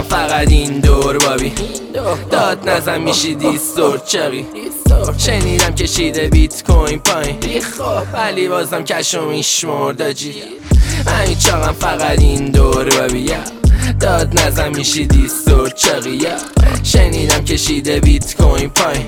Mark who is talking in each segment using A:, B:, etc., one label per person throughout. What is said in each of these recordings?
A: فقط این دور بابی داد نزن میشی دیستور چقی شنیدم کشیده بیت کوین پایین ولی بازم کشو میشمرداجی همین چاقم فقط این دور بابی داد نزن میشی دیستور چقی شنیدم کشیده بیت کوین پایین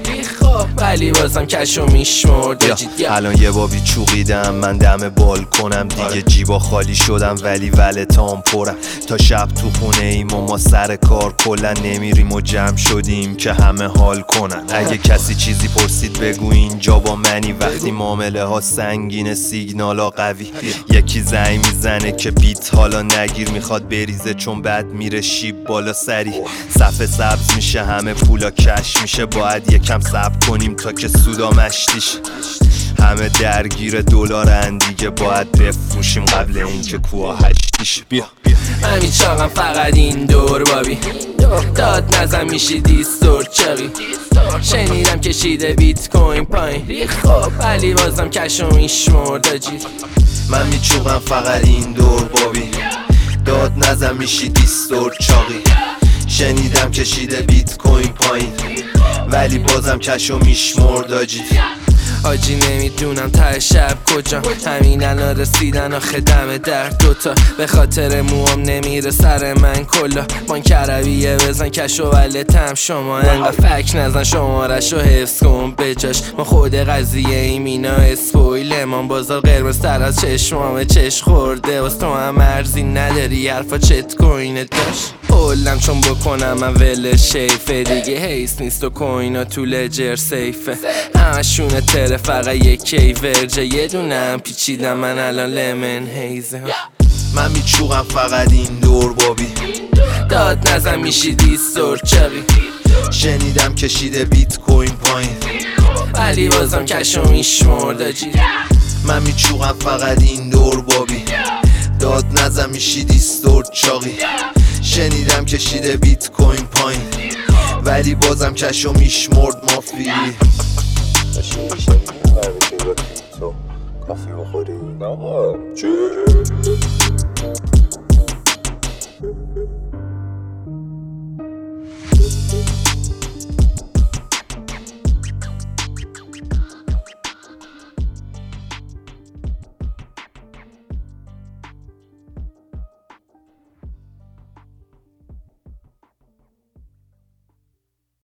A: ولی بازم کشو میشمرداجی
B: الان یه بابی چوقیدم من دم بالکنم دیگه جیبا خالی شدم ولی ولتام پرم تا شب تو خونه ایم و ما سر کار کلا نمیریم و جمع شدیم که همه حال کنن اگه کسی چیزی پرسید بگو اینجا با منی وقتی معامله ها سنگین سیگنالا قوی یکی زنگ میزنه که بیت حالا نگیر میخواد بریزه چون بعد میره شیب بالا سری صفحه سبز میشه همه پولا کش میشه باید یکم صبر کنیم تا که سودا مشتیش همه درگیر دلارن دیگه باید بفروشیم قبل اینکه کوها هشتیش بیا
A: همین چاقم فقط این دور بابی داد نزن میشی دیستور چقی شنیدم کشیده بیت کوین پایین ولی بازم کشو میشمرداجی
B: من میچوقم فقط این دور بابی داد نزن میشی دیستور چاقی شنیدم کشیده بیت کوین پایین ولی بازم کشو میشمرداجی
A: آجی نمیدونم ته شب کجا همین الان رسیدن آخه دم در دوتا به خاطر موام نمیره سر من کلا بانک عربیه بزن کشو ولتم شما انقدر فک نزن شمارشو حفظ کن بجاش ما خود قضیه ایم اینا اسپویل من بازار قرمز تر از چشمامه چش خورده واسه تو هم مرزی نداری حرفا چت کوینه داشت قولم چون بکنم من ول شیفه دیگه حیث نیست و کوینا تو لجر سیفه همشونه تره فقط یکی ورجه یه دونم پیچیدم من الان لمن هیزه
B: من میچوقم فقط این دور بابی
A: داد نزن میشی دیستور چقی
B: شنیدم کشیده بیت کوین پایین
A: ولی بازم کشو میشمرداجی
B: من میچوقم فقط این دور بابی داد نزن میشی دیستور چاقی شنیدم کشیده بیت کوین پایین ولی بازم کشو میشمرد مافی
C: کافی بخوری؟ نه چی؟